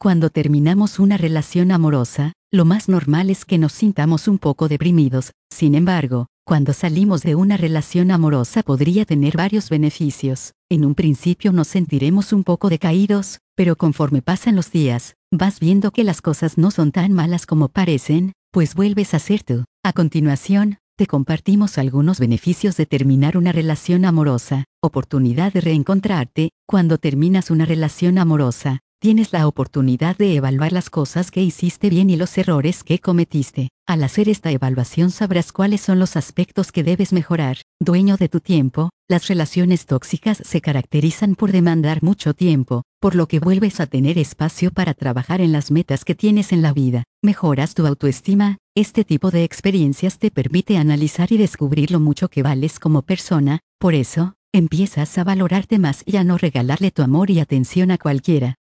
Cuando terminamos una relación amorosa, lo más normal es que nos sintamos un poco deprimidos. Sin embargo, cuando salimos de una relación amorosa podría tener varios beneficios. En un principio nos sentiremos un poco decaídos, pero conforme pasan los días, vas viendo que las cosas no son tan malas como parecen, pues vuelves a ser tú. A continuación, te compartimos algunos beneficios de terminar una relación amorosa. Oportunidad de reencontrarte. Cuando terminas una relación amorosa, tienes la oportunidad de evaluar las cosas que hiciste bien y los errores que cometiste. Al hacer esta evaluación sabrás cuáles son los aspectos que debes mejorar. Dueño de tu tiempo. Las relaciones tóxicas se caracterizan por demandar mucho tiempo, por lo que vuelves a tener espacio para trabajar en las metas que tienes en la vida. Mejoras tu autoestima. Este tipo de experiencias te permite analizar y descubrir lo mucho que vales como persona. Por eso, empiezas a valorarte más y a no regalarle tu amor y atención a cualquiera.